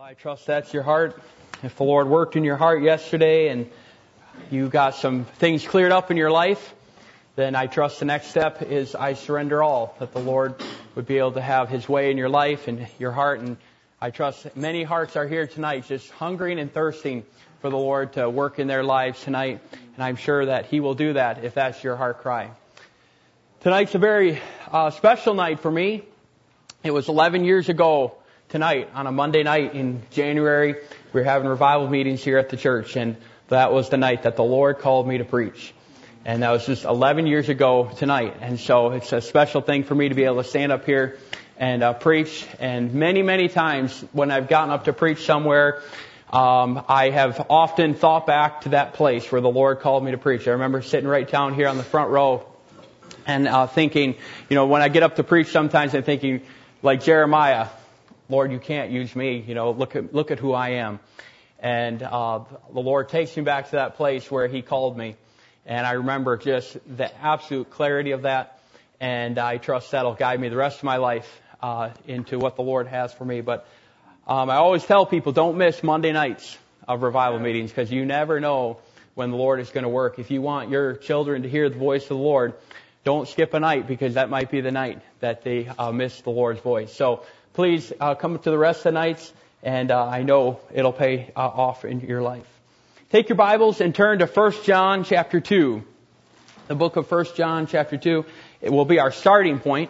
I trust that's your heart. If the Lord worked in your heart yesterday and you got some things cleared up in your life, then I trust the next step is I surrender all, that the Lord would be able to have His way in your life and your heart. And I trust many hearts are here tonight just hungering and thirsting for the Lord to work in their lives tonight. And I'm sure that He will do that if that's your heart cry. Tonight's a very special night for me. It was 11 years ago tonight, on a Monday night in January. We were having revival meetings here at the church, and that was the night that the Lord called me to preach. And that was just 11 years ago tonight. And so it's a special thing for me to be able to stand up here and preach. And many, many times when I've gotten up to preach somewhere, I have often thought back to that place where the Lord called me to preach. I remember sitting right down here on the front row and thinking, when I get up to preach, sometimes I'm thinking, like Jeremiah, Lord, you can't use me. Look at who I am. And the Lord takes me back to that place where He called me. And I remember just the absolute clarity of that. And I trust that'll guide me the rest of my life into what the Lord has for me. But I always tell people, don't miss Monday nights of revival meetings, because you never know when the Lord is going to work. If you want your children to hear the voice of the Lord, don't skip a night, because that might be the night that they miss the Lord's voice. So please come to the rest of the nights, and I know it'll pay off in your life. Take your Bibles and turn to 1 John chapter 2. The book of 1 John chapter 2. It will be our starting point.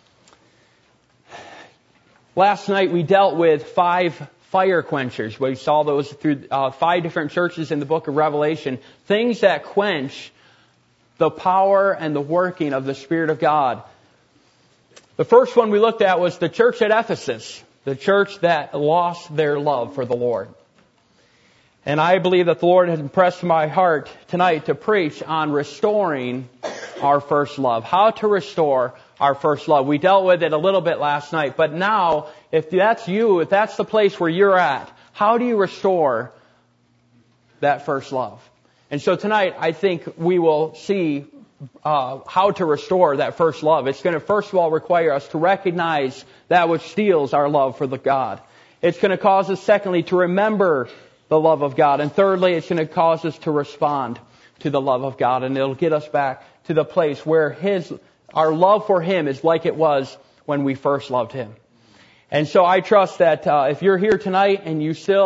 Last night we dealt with 5 fire quenchers. We saw those through 5 different churches in the book of Revelation. Things that quench the power and the working of the Spirit of God. The first one we looked at was the church at Ephesus, the church that lost their love for the Lord. And I believe that the Lord has impressed my heart tonight to preach on restoring our first love. How to restore our first love. We dealt with it a little bit last night, but now, if that's you, if that's the place where you're at, how do you restore that first love? And so tonight, I think we will see how to restore that first love. It's going to first of all require us to recognize that which steals our love for the God. It's going to cause us, secondly, to remember the love of God. And thirdly, it's going to cause us to respond to the love of God. And it'll get us back to the place where our love for Him is like it was when we first loved Him. And so I trust that if you're here tonight and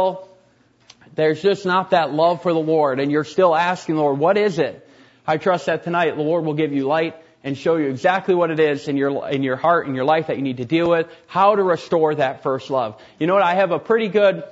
there's just not that love for the Lord, and you're still asking the Lord, what is it? I trust that tonight the Lord will give you light and show you exactly what it is in your heart and your life that you need to deal with, how to restore that first love. You know what? I have a pretty good,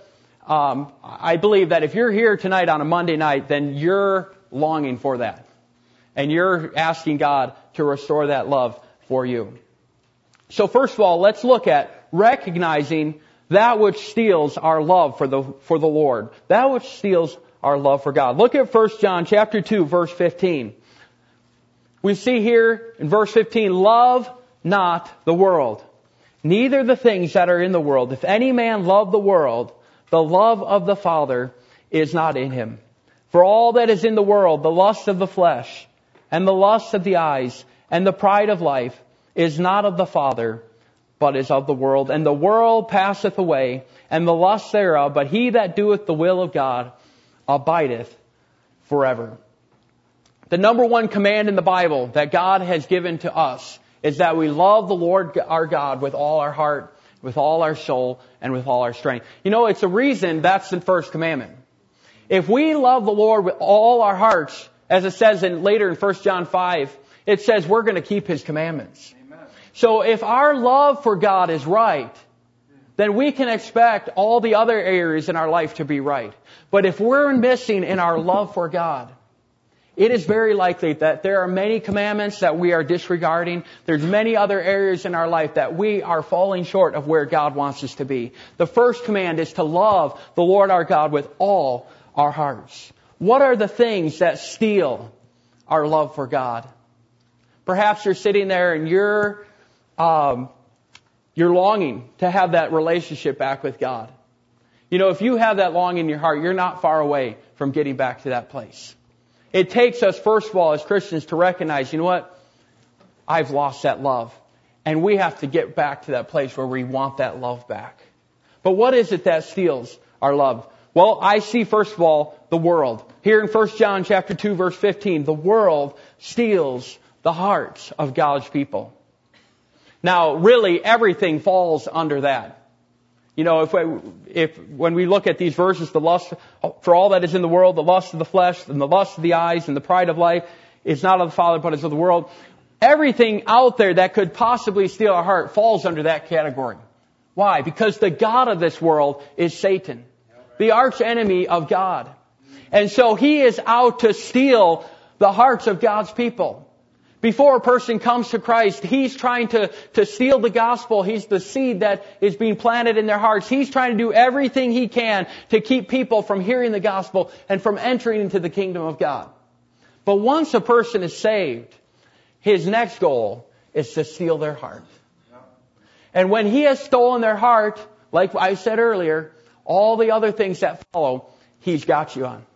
I believe that if you're here tonight on a Monday night, then you're longing for that. And you're asking God to restore that love for you. So first of all, let's look at recognizing that which steals our love for the Lord. That which steals our love for God. Look at 1 John chapter 2, verse 15. We see here in verse 15, love not the world, neither the things that are in the world. If any man love the world, the love of the Father is not in him. For all that is in the world, the lust of the flesh, and the lust of the eyes, and the pride of life, is not of the Father, but is of the world. And the world passeth away, and the lust thereof, but he that doeth the will of God abideth forever. The number one command in the Bible that God has given to us is that we love the Lord our God with all our heart, with all our soul, and with all our strength. It's a reason that's the first commandment. If we love the Lord with all our hearts, as it says later in 1 John 5, it says we're going to keep His commandments. Amen. So if our love for God is right, then we can expect all the other areas in our life to be right. But if we're missing in our love for God, it is very likely that there are many commandments that we are disregarding. There's many other areas in our life that we are falling short of where God wants us to be. The first command is to love the Lord our God with all our hearts. What are the things that steal our love for God? Perhaps you're sitting there and you're longing to have that relationship back with God. If you have that longing in your heart, you're not far away from getting back to that place. It takes us, first of all, as Christians to recognize, I've lost that love. And we have to get back to that place where we want that love back. But what is it that steals our love? Well, I see, first of all, the world. Here in 1 John chapter 2, verse 15, the world steals the hearts of God's people. Now, really, everything falls under that. You know, when we look at these verses, the lust for all that is in the world, the lust of the flesh, and the lust of the eyes, and the pride of life, is not of the Father, but is of the world. Everything out there that could possibly steal our heart falls under that category. Why? Because the god of this world is Satan, the arch enemy of God. And so he is out to steal the hearts of God's people. Before a person comes to Christ, he's trying to steal the gospel. He's the seed that is being planted in their hearts. He's trying to do everything he can to keep people from hearing the gospel and from entering into the kingdom of God. But once a person is saved, his next goal is to steal their heart. And when he has stolen their heart, like I said earlier, all the other things that follow, he's got you on.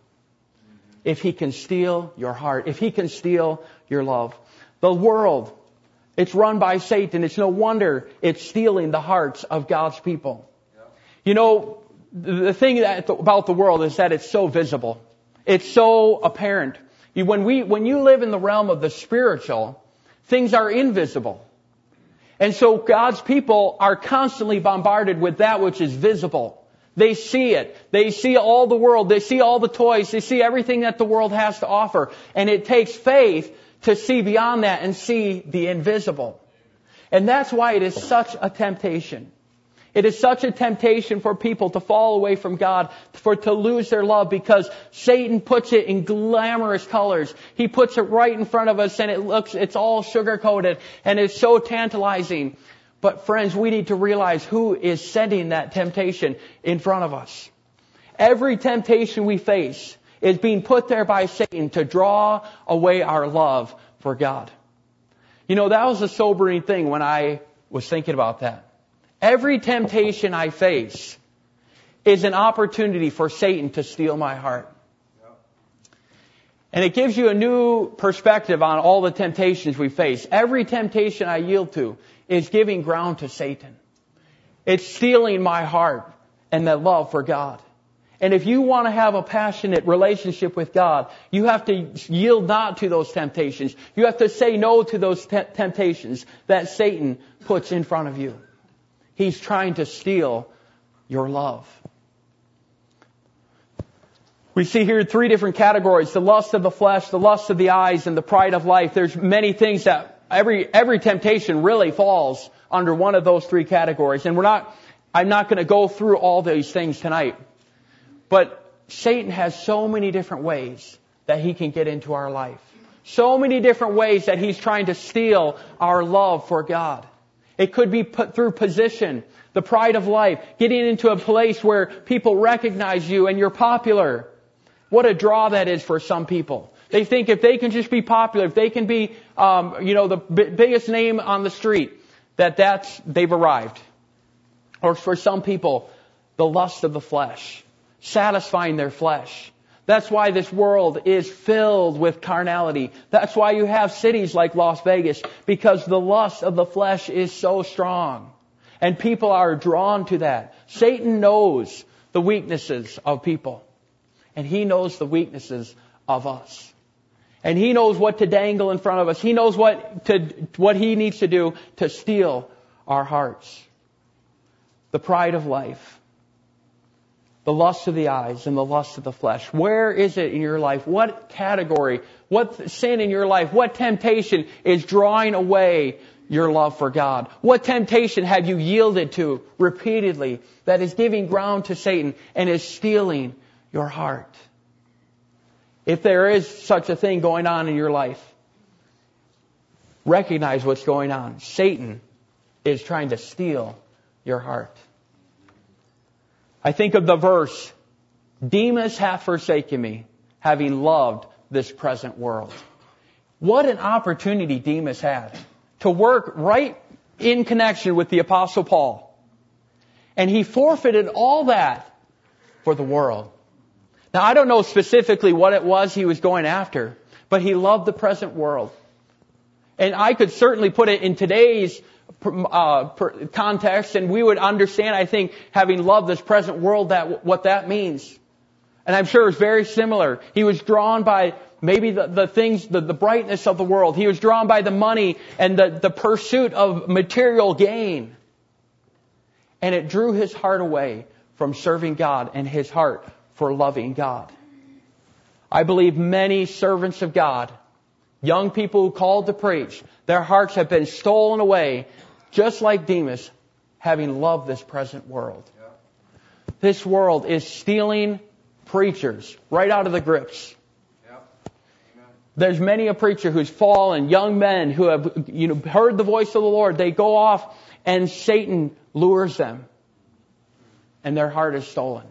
If he can steal your heart, if he can steal your love. The world, it's run by Satan. It's no wonder it's stealing the hearts of God's people. You know, the thing about the world is that it's so visible. It's so apparent. When you live in the realm of the spiritual, things are invisible. And so God's people are constantly bombarded with that which is visible. They see it. They see all the world. They see all the toys. They see everything that the world has to offer. And it takes faith to see beyond that and see the invisible. And that's why it is such a temptation. It is such a temptation for people to fall away from God, to lose their love, because Satan puts it in glamorous colors. He puts it right in front of us, and it's all sugar-coated, and it's so tantalizing. But friends, we need to realize who is sending that temptation in front of us. Every temptation we face is being put there by Satan to draw away our love for God. You know, that was a sobering thing when I was thinking about that. Every temptation I face is an opportunity for Satan to steal my heart. And it gives you a new perspective on all the temptations we face. Every temptation I yield to is giving ground to Satan. It's stealing my heart and that love for God. And if you want to have a passionate relationship with God, you have to yield not to those temptations. You have to say no to those temptations that Satan puts in front of you. He's trying to steal your love. We see here 3 different categories: the lust of the flesh, the lust of the eyes, and the pride of life. There's many things that every temptation really falls under one of those 3 categories. And I'm not going to go through all these things tonight. But Satan has so many different ways that he can get into our life. So many different ways that he's trying to steal our love for God. It could be put through position, the pride of life, getting into a place where people recognize you and you're popular. What a draw that is for some people. They think if they can just be popular, if they can be, the biggest name on the street, they've arrived. Or for some people, the lust of the flesh, satisfying their flesh. That's why this world is filled with carnality. That's why you have cities like Las Vegas, because the lust of the flesh is so strong. And people are drawn to that. Satan knows the weaknesses of people. And he knows the weaknesses of us. And he knows what to dangle in front of us. He knows what he needs to do to steal our hearts. The pride of life, the lust of the eyes, and the lust of the flesh. Where is it in your life? What category, what sin in your life, what temptation is drawing away your love for God? What temptation have you yielded to repeatedly that is giving ground to Satan and is stealing your heart? If there is such a thing going on in your life, recognize what's going on. Satan is trying to steal your heart. I think of the verse, Demas hath forsaken me, having loved this present world. What an opportunity Demas had to work right in connection with the Apostle Paul. And he forfeited all that for the world. Now, I don't know specifically what it was he was going after, but he loved the present world. And I could certainly put it in today's context, and we would understand, I think, having loved this present world, what that means. And I'm sure it's very similar. He was drawn by maybe the things, the brightness of the world. He was drawn by the money and the pursuit of material gain. And it drew his heart away from serving God and his heart for loving God. I believe many servants of God, young people who called to preach, their hearts have been stolen away, just like Demas, having loved this present world. This world is stealing preachers right out of the grips. There's many a preacher who's fallen, young men who have heard the voice of the Lord. They go off and Satan lures them. And their heart is stolen.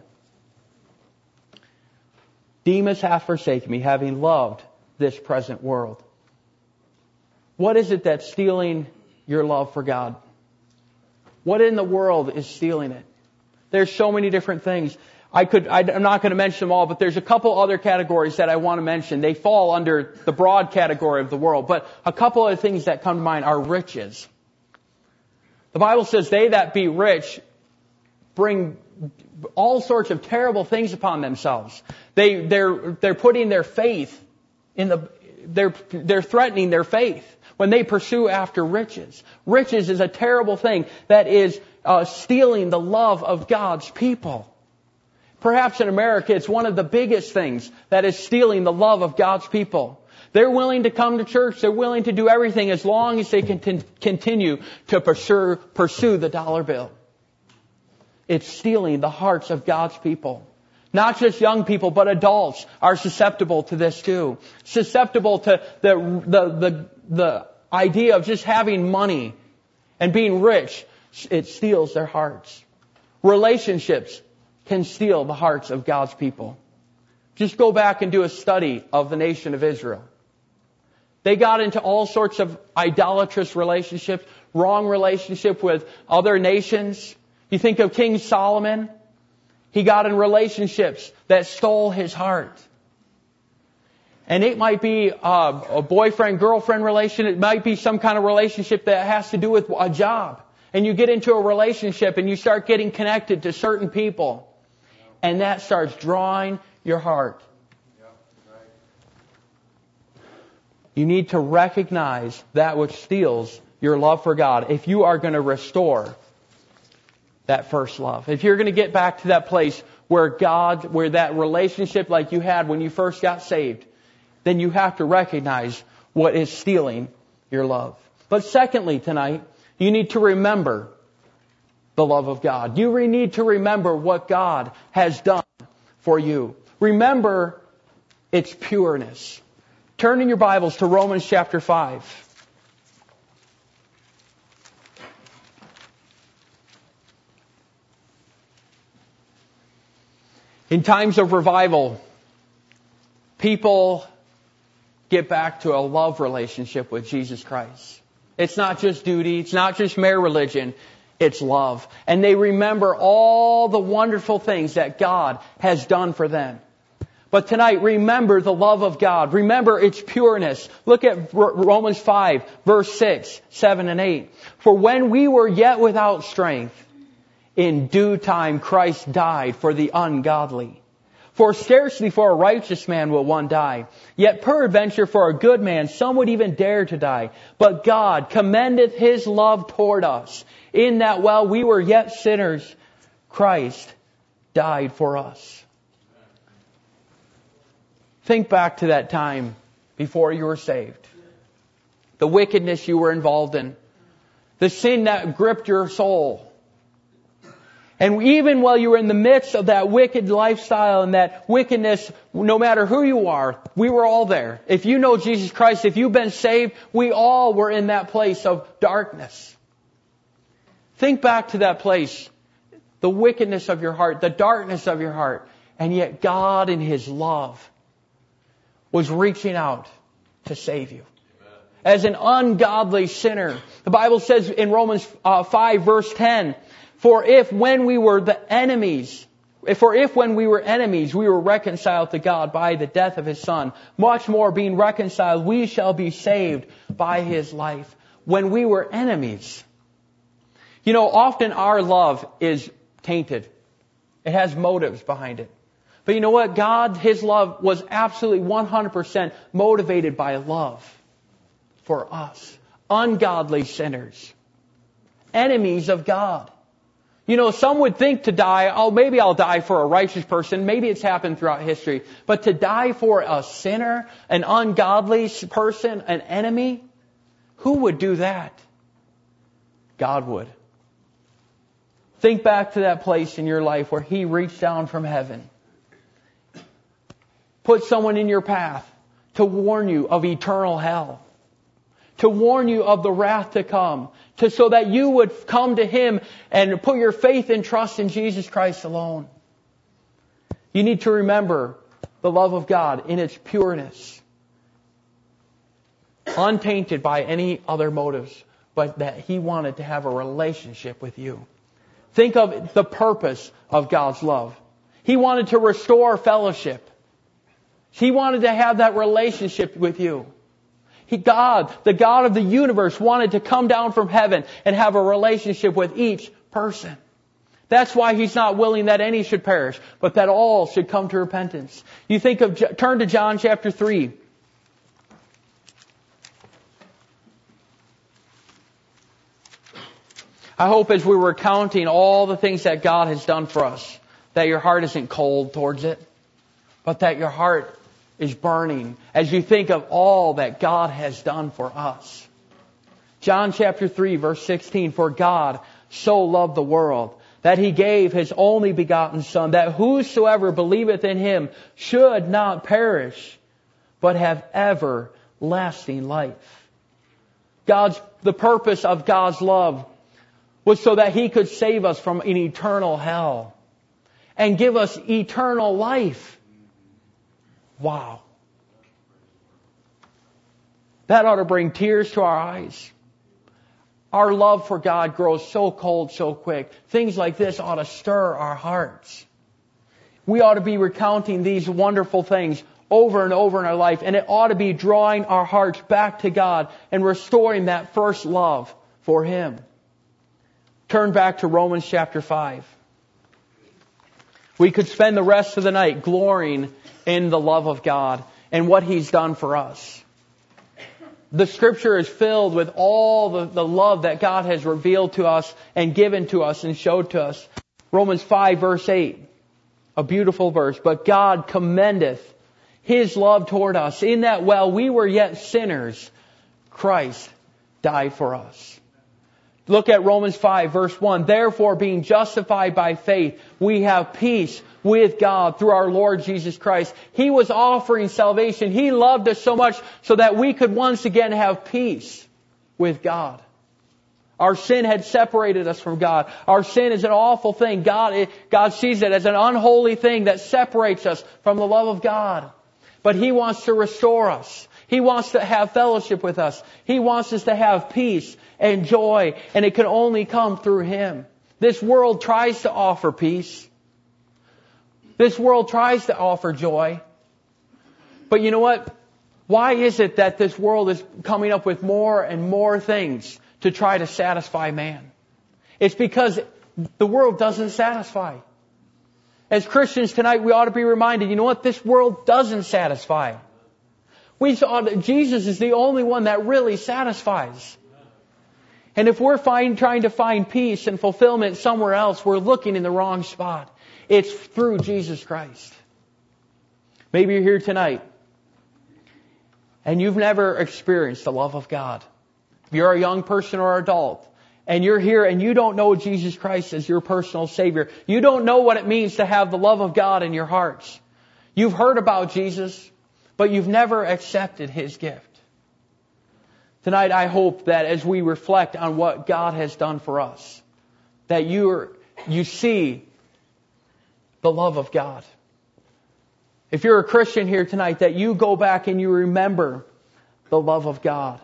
Demas hath forsaken me, having loved this present world. What is it that's stealing your love for God? What in the world is stealing it? There's so many different things. I'm not going to mention them all, but there's a couple other categories that I want to mention. They fall under the broad category of the world. But a couple of things that come to mind are riches. The Bible says they that be rich bring all sorts of terrible things upon themselves. They're putting their faith they're threatening their faith when they pursue after riches. Riches is a terrible thing that is stealing the love of God's people. Perhaps in America, it's one of the biggest things that is stealing the love of God's people. They're willing to come to church. They're willing to do everything as long as they can continue to pursue the dollar bill. It's stealing the hearts of God's people. Not just young people, but adults are susceptible to this too. Susceptible to the idea of just having money and being rich. It steals their hearts. Relationships can steal the hearts of God's people. Just go back and do a study of the nation of Israel. They got into all sorts of idolatrous relationships, wrong relationship with other nations. You think of King Solomon. He got in relationships that stole his heart. And it might be a boyfriend-girlfriend relationship. It might be some kind of relationship that has to do with a job. And you get into a relationship and you start getting connected to certain people. And that starts drawing your heart. You need to recognize that which steals your love for God if you are going to restore that first love. If you're going to get back to that place where that relationship like you had when you first got saved, then you have to recognize what is stealing your love. But secondly, tonight, you need to remember the love of God. You need to remember what God has done for you. Remember its pureness. Turn in your Bibles to Romans chapter 5. In times of revival, people get back to a love relationship with Jesus Christ. It's not just duty. It's not just mere religion. It's love. And they remember all the wonderful things that God has done for them. But tonight, remember the love of God. Remember its pureness. Look at Romans 5, verse 6, 7, and 8. For when we were yet without strength, in due time Christ died for the ungodly. For scarcely for a righteous man will one die. Yet peradventure for a good man some would even dare to die. But God commendeth His love toward us, in that while we were yet sinners, Christ died for us. Think back to that time before you were saved. The wickedness you were involved in. The sin that gripped your soul. And even while you were in the midst of that wicked lifestyle and that wickedness, no matter who you are, we were all there. If you know Jesus Christ, if you've been saved, we all were in that place of darkness. Think back to that place, the wickedness of your heart, the darkness of your heart. And yet God in His love was reaching out to save you. As an ungodly sinner. The Bible says in Romans 5 verse 10, For if when we were enemies, we were reconciled to God by the death of His Son, much more being reconciled, we shall be saved by His life. When we were enemies, You know, often our love is tainted. It has motives behind it. But you know what? God, His love was absolutely 100% motivated by love for us. Ungodly sinners. Enemies of God. You know, some would think to die, oh, maybe I'll die for a righteous person. Maybe it's happened throughout history. But to die for a sinner, an ungodly person, an enemy, who would do that? God would. Think back to that place in your life where He reached down from heaven. Put someone in your path to warn you of eternal hell. To warn you of the wrath to come. So that you would come to Him and put your faith and trust in Jesus Christ alone. You need to remember the love of God in its pureness. Untainted by any other motives, but that He wanted to have a relationship with you. Think of the purpose of God's love. He wanted to restore fellowship. He wanted to have that relationship with you. God, the God of the universe, wanted to come down from heaven and have a relationship with each person. That's why He's not willing that any should perish, but that all should come to repentance. You think of, turn to John chapter 3. I hope as we were counting all the things that God has done for us, that your heart isn't cold towards it, but that your heart is burning as you think of all that God has done for us. John chapter 3 verse 16, for God so loved the world that He gave His only begotten Son, that whosoever believeth in Him should not perish, but have everlasting life. The purpose of God's love was so that He could save us from an eternal hell and give us eternal life. Wow. That ought to bring tears to our eyes. Our love for God grows so cold so quick. Things like this ought to stir our hearts. We ought to be recounting these wonderful things over and over in our life, and it ought to be drawing our hearts back to God and restoring that first love for Him. Turn back to Romans chapter 5. We could spend the rest of the night glorying in the love of God and what He's done for us. The Scripture is filled with all the love that God has revealed to us and given to us and showed to us. Romans 5 verse 8, a beautiful verse. But God commendeth His love toward us, in that while we were yet sinners, Christ died for us. Look at Romans 5 verse 1. Therefore, being justified by faith, we have peace with God through our Lord Jesus Christ. He was offering salvation. He loved us so much so that we could once again have peace with God. Our sin had separated us from God. Our sin is an awful thing. God sees it as an unholy thing that separates us from the love of God. But He wants to restore us. He wants to have fellowship with us. He wants us to have peace and joy, and it can only come through Him. This world tries to offer peace. This world tries to offer joy. But you know what? Why is it that this world is coming up with more and more things to try to satisfy man? It's because the world doesn't satisfy. As Christians tonight, we ought to be reminded, you know what? This world doesn't satisfy. Jesus is the only one that really satisfies. And if we're trying to find peace and fulfillment somewhere else, we're looking in the wrong spot. It's through Jesus Christ. Maybe you're here tonight and you've never experienced the love of God. If you're a young person or adult and you're here and you don't know Jesus Christ as your personal Savior, you don't know what it means to have the love of God in your hearts. You've heard about Jesus, but you've never accepted His gift. Tonight, I hope that as we reflect on what God has done for us, that you see the love of God. If you're a Christian here tonight, that you go back and you remember the love of God.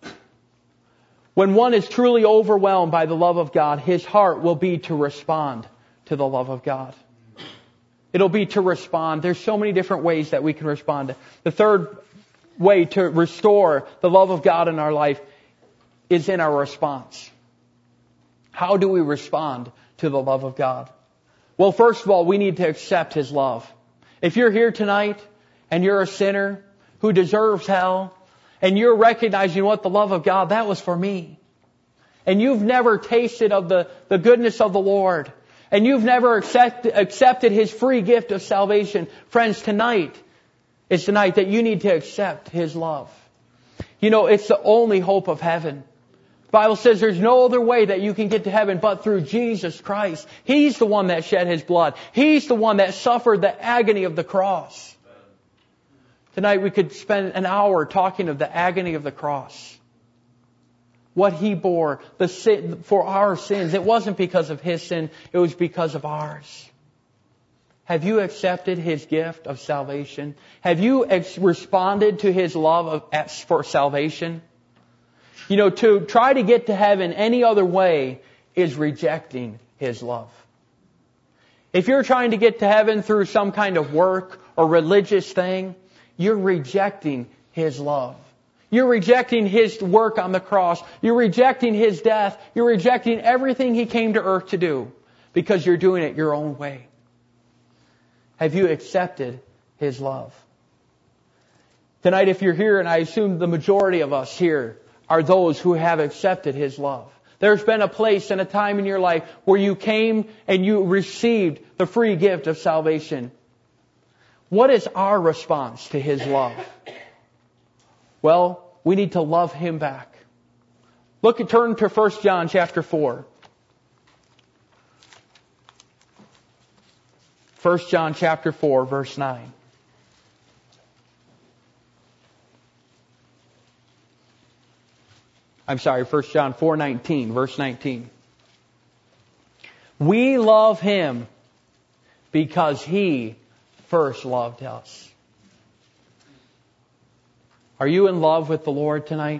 When one is truly overwhelmed by the love of God, his heart will be to respond to the love of God. It'll be to respond. There's so many different ways that we can respond. The third way to restore the love of God in our life is in our response. How do we respond to the love of God? Well, first of all, we need to accept His love. If you're here tonight and you're a sinner who deserves hell, and you're recognizing what the love of God, that was for me. And you've never tasted of the goodness of the Lord, and you've never accepted His free gift of salvation, friends, tonight is the night that you need to accept His love. You know, it's the only hope of heaven. The Bible says there's no other way that you can get to heaven but through Jesus Christ. He's the one that shed His blood. He's the one that suffered the agony of the cross. Tonight we could spend an hour talking of the agony of the cross. What He bore the sin, for our sins. It wasn't because of His sin, it was because of ours. Have you accepted His gift of salvation? Have you responded to His love for salvation? You know, to try to get to heaven any other way is rejecting His love. If you're trying to get to heaven through some kind of work or religious thing, you're rejecting His love. You're rejecting His work on the cross. You're rejecting His death. You're rejecting everything He came to earth to do because you're doing it your own way. Have you accepted His love? Tonight, if you're here, and I assume the majority of us here are those who have accepted His love. There's been a place and a time in your life where you came and you received the free gift of salvation. What is our response to His love? Well, we need to love Him back. Turn to 1 John chapter 4. 1 John chapter 4, verse 9. I'm sorry, 1 John 4:19, verse 19. We love Him because He first loved us. Are you in love with the Lord tonight?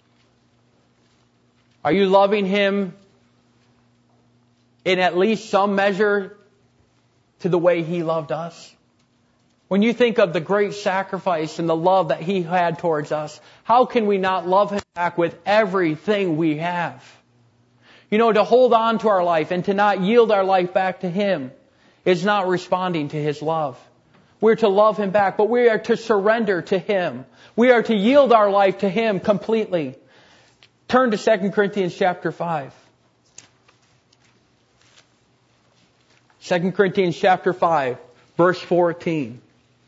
Are you loving Him in at least some measure to the way He loved us? When you think of the great sacrifice and the love that He had towards us, how can we not love Him back with everything we have? You know, to hold on to our life and to not yield our life back to Him is not responding to His love. We're to love Him back, but we are to surrender to Him. We are to yield our life to Him completely. Turn to 2 Corinthians chapter 5. 2 Corinthians chapter 5, verse 14.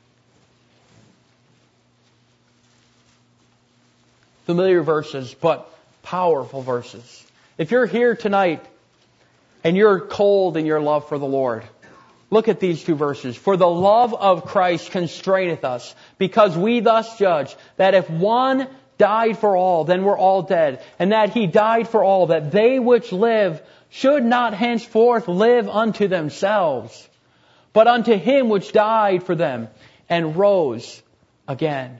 Familiar verses, but powerful verses. If you're here tonight and you're cold in your love for the Lord, look at these two verses. For the love of Christ constraineth us, because we thus judge that if one died for all, then we're all dead, and that He died for all, that they which live should not henceforth live unto themselves, but unto Him which died for them and rose again.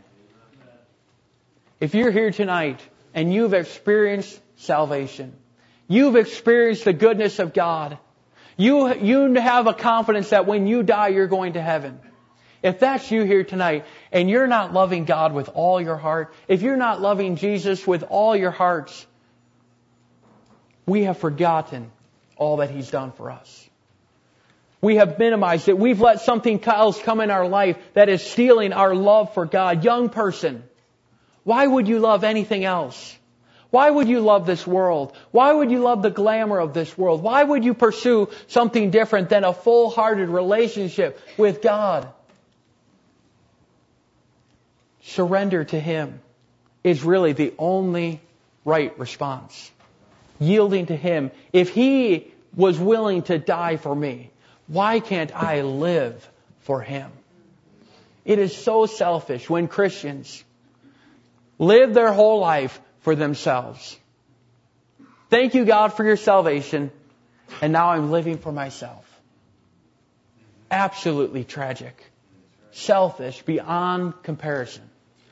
If you're here tonight and you've experienced salvation, you've experienced the goodness of God, you have a confidence that when you die, you're going to heaven. If that's you here tonight and you're not loving God with all your heart, if you're not loving Jesus with all your hearts, we have forgotten all that He's done for us. We have minimized it. We've let something else come in our life that is stealing our love for God. Young person, why would you love anything else? Why would you love this world? Why would you love the glamour of this world? Why would you pursue something different than a full-hearted relationship with God? Surrender to Him is really the only right response. Yielding to Him. If He was willing to die for me, why can't I live for Him? It is so selfish when Christians live their whole life for themselves. Thank you, God, for your salvation, and now I'm living for myself. Absolutely tragic. Selfish beyond comparison.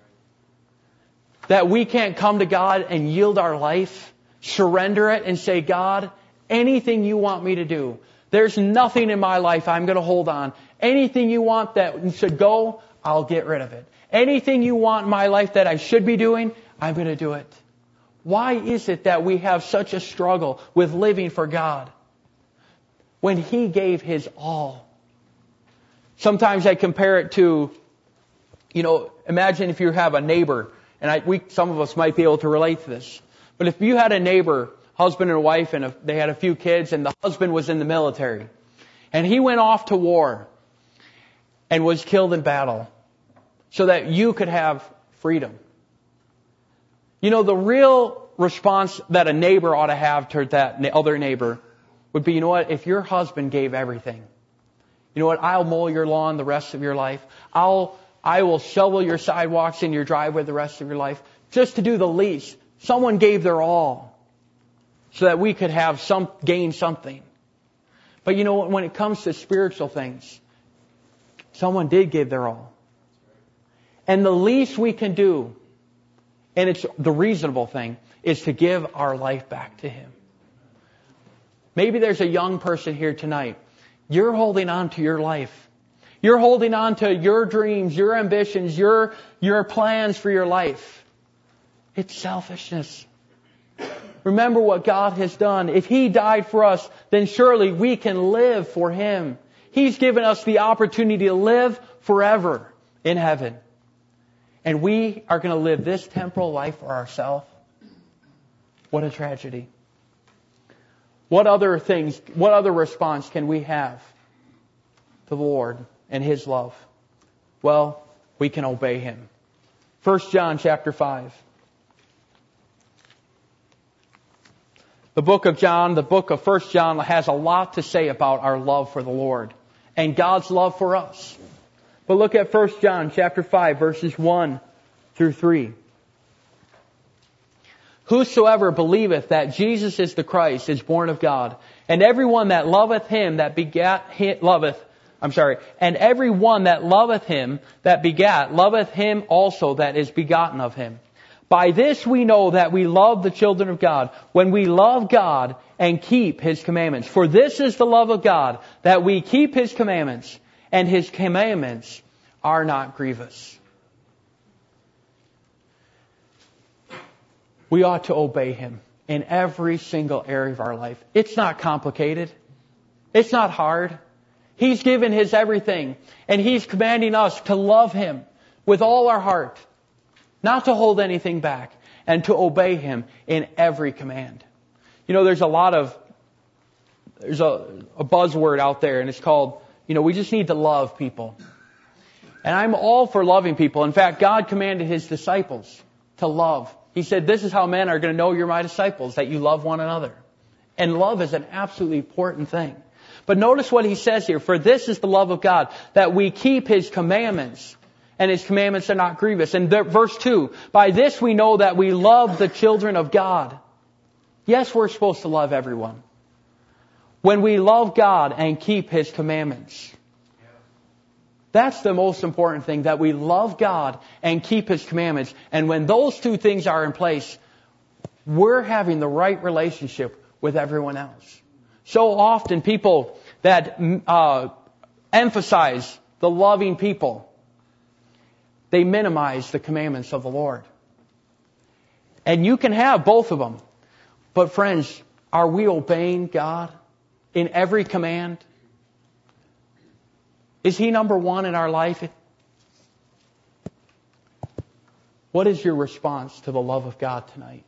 That we can't come to God and yield our life, surrender it, and say, God, anything you want me to do. There's nothing in my life I'm going to hold on. Anything you want that should go, I'll get rid of it. Anything you want in my life that I should be doing, I'm going to do it. Why is it that we have such a struggle with living for God when He gave His all? Sometimes I compare it to, imagine if you have a neighbor, and some of us might be able to relate to this. But if you had a neighbor, husband and wife, and they had a few kids, and the husband was in the military, and he went off to war and was killed in battle so that you could have freedom. The real response that a neighbor ought to have toward that other neighbor would be, if your husband gave everything, I'll mow your lawn the rest of your life. I will shovel your sidewalks in your driveway the rest of your life. Just to do the least. Someone gave their all so that we could have gain something. But when it comes to spiritual things, someone did give their all. And the least we can do, and it's the reasonable thing, is to give our life back to Him. Maybe there's a young person here tonight. You're holding on to your life. You're holding on to your dreams, your ambitions, your plans for your life. It's selfishness. Remember what God has done. If He died for us, then surely we can live for Him. He's given us the opportunity to live forever in heaven. And we are going to live this temporal life for ourselves. What a tragedy. What other response can we have to the Lord and His love? Well, we can obey Him. 1 John chapter 5. The book of 1 John has a lot to say about our love for the Lord and God's love for us. But look at 1 John chapter 5, verses 1 through 3. Whosoever believeth that Jesus is the Christ is born of God, and everyone that loveth Him that and everyone that loveth Him that begat loveth Him also that is begotten of Him. By this we know that we love the children of God, when we love God and keep His commandments. For this is the love of God, that we keep His commandments, and His commandments are not grievous. We ought to obey Him in every single area of our life. It's not complicated. It's not hard. He's given His everything, and He's commanding us to love Him with all our heart, not to hold anything back, and to obey Him in every command. There's a buzzword out there, and it's called, we just need to love people. And I'm all for loving people. In fact, God commanded His disciples to love. He said, this is how men are going to know you're my disciples, that you love one another. And love is an absolutely important thing. But notice what He says here. For this is the love of God, that we keep His commandments, and His commandments are not grievous. And verse 2, by this we know that we love the children of God. Yes, we're supposed to love everyone. When we love God and keep His commandments. That's the most important thing, that we love God and keep His commandments. And when those two things are in place, we're having the right relationship with everyone else. So often people that emphasize the loving people, they minimize the commandments of the Lord. And you can have both of them. But friends, are we obeying God in every command? Is He number one in our life? What is your response to the love of God tonight?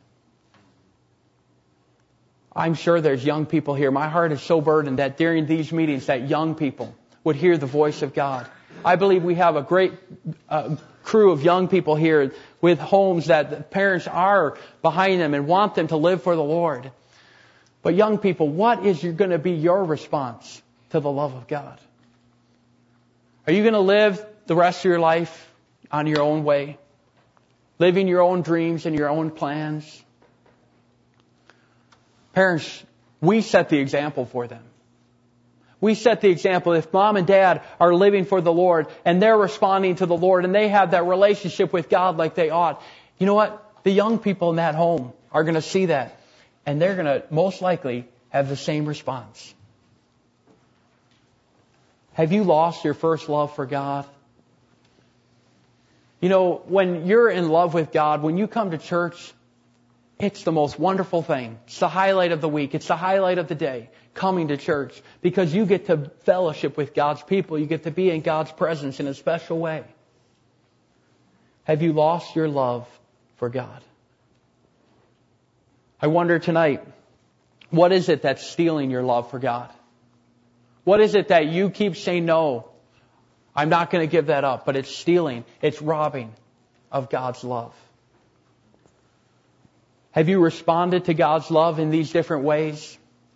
I'm sure there's young people here. My heart is so burdened that during these meetings that young people would hear the voice of God. I believe we have a great crew of young people here with homes that the parents are behind them and want them to live for the Lord. But young people, what is going to be your response to the love of God? Are you going to live the rest of your life on your own way? Living your own dreams and your own plans? Parents, we set the example for them. We set the example. If mom and dad are living for the Lord and they're responding to the Lord and they have that relationship with God like they ought, you know what? The young people in that home are going to see that. And they're going to most likely have the same response. Have you lost your first love for God? When you're in love with God, when you come to church, It's the most wonderful thing. It's the highlight of the week. It's the highlight of the day, coming to church, because you get to fellowship with God's people. You get to be in God's presence in a special way. Have you lost your love for God? I wonder tonight, what is it that's stealing your love for God? What is it that you keep saying, no, I'm not going to give that up, but it's stealing, it's robbing of God's love? Have you responded to God's love in these different ways?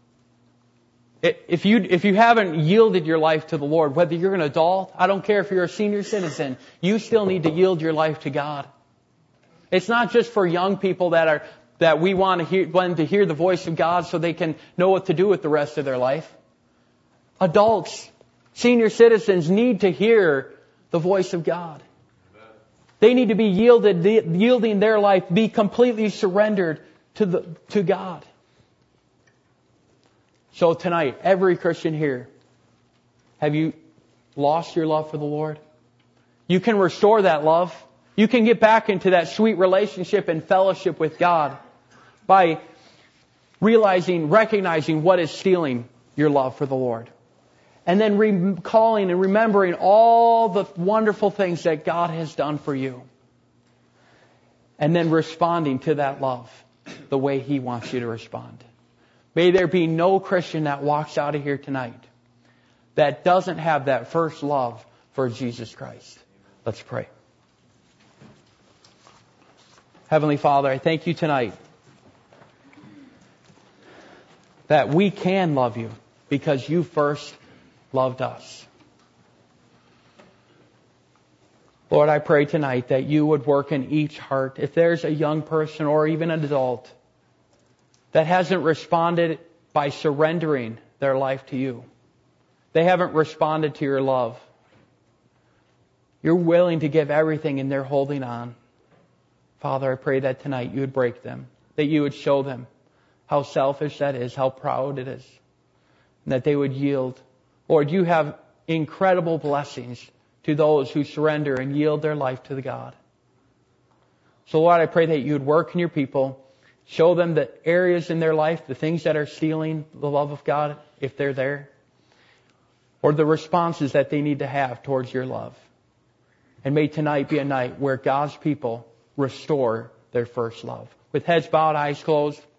If you haven't yielded your life to the Lord, whether you're an adult, I don't care if you're a senior citizen, you still need to yield your life to God. It's not just for young people that we want to hear the voice of God so they can know what to do with the rest of their life. Adults, senior citizens need to hear the voice of God. They need to be yielding their life, be completely surrendered to God. So tonight, every Christian here, have you lost your love for the Lord? You can restore that love. You can get back into that sweet relationship and fellowship with God by recognizing what is stealing your love for the Lord. And then recalling and remembering all the wonderful things that God has done for you. And then responding to that love the way He wants you to respond. May there be no Christian that walks out of here tonight that doesn't have that first love for Jesus Christ. Let's pray. Heavenly Father, I thank You tonight that we can love You because You first loved us. Lord, I pray tonight that You would work in each heart. If there's a young person or even an adult that hasn't responded by surrendering their life to You, they haven't responded to Your love. You're willing to give everything and they're holding on. Father, I pray that tonight You would break them, that You would show them how selfish that is, how proud it is, and that they would yield. Lord, You have incredible blessings to those who surrender and yield their life to the God. So Lord, I pray that You would work in Your people, show them the areas in their life, the things that are stealing the love of God, if they're there, or the responses that they need to have towards Your love. And may tonight be a night where God's people restore their first love. With heads bowed, eyes closed,